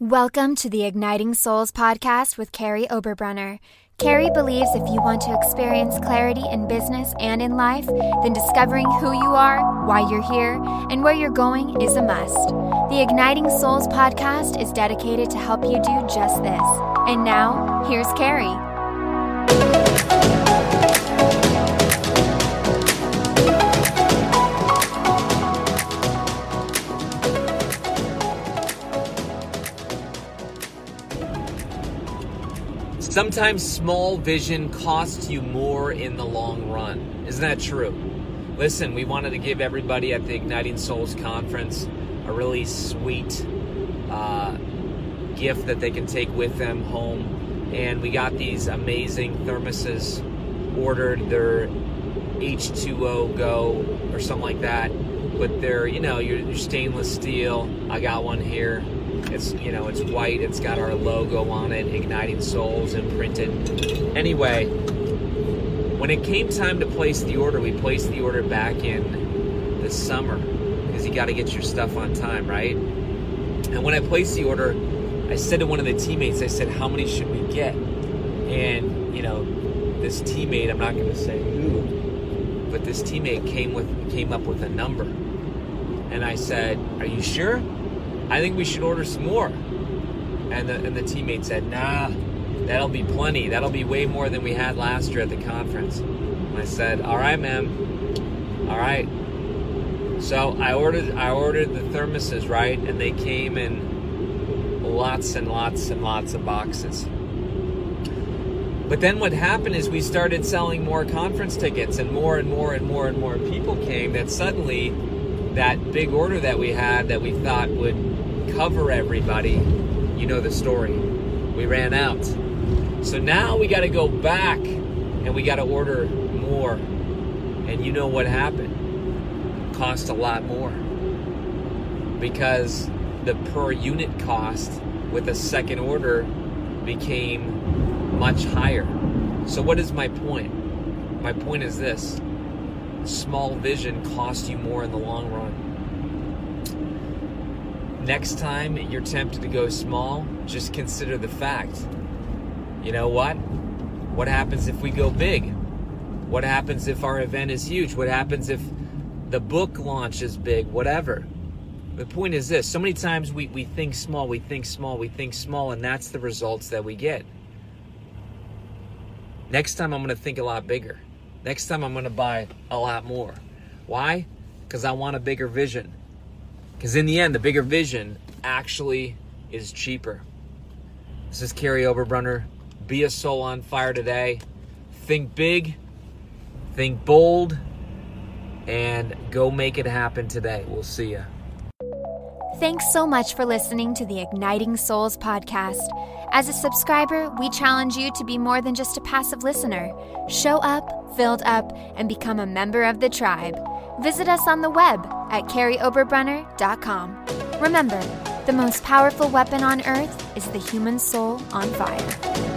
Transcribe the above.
Welcome to the Igniting Souls podcast with Carrie Oberbrunner. Carrie believes if you want to experience clarity in business and in life, then discovering who you are, why you're here, and where you're going is a must. The Igniting Souls podcast is dedicated to help you do just this. And now, here's Carrie. Sometimes small vision costs you more in the long run. Isn't that true? Listen, we wanted to give everybody at the Igniting Souls conference a really sweet gift that they can take with them home. And we got these amazing thermoses ordered. They're H2O Go or something like that. But they're, your stainless steel. I got one here. It's white. It's got our logo on it, Igniting Souls, imprinted. Anyway, when it came time to place the order, we placed the order back in the summer because you got to get your stuff on time, right? And when I placed the order, I said to one of the teammates, I said, how many should we get? And, this teammate, I'm not going to say who, but this teammate came up with a number. And I said, are you sure? I think we should order some more. And the teammate said, nah, that'll be plenty. That'll be way more than we had last year at the conference. And I said, all right, ma'am. All right. So I ordered the thermoses, right? And they came in lots and lots and lots of boxes. But then what happened is we started selling more conference tickets, and more and more and more and more people came, that suddenly that big order that we had that we thought would cover everybody, you know the story. We ran out. So now we got to go back and we got to order more. And you know what happened? It cost a lot more. Because the per unit cost with a second order became much higher. So what is my point? My point is this. Small vision costs you more in the long run. Next time you're tempted to go small, just consider the fact. You know what? What happens if we go big? What happens if our event is huge? What happens if the book launch is big? Whatever. The point is this. So many times we think small, and that's the results that we get. Next time I'm going to think a lot bigger. Next time I'm going to buy a lot more. Why? Because I want a bigger vision. Because in the end, the bigger vision actually is cheaper. This is Carrie Oberbrunner. Be a soul on fire today. Think big, think bold, and go make it happen today. We'll see ya. Thanks so much for listening to the Igniting Souls podcast. As a subscriber, we challenge you to be more than just a passive listener. Show up, filled up, and become a member of the tribe. Visit us on the web at carrieoberbrunner.com. Remember, the most powerful weapon on earth is the human soul on fire.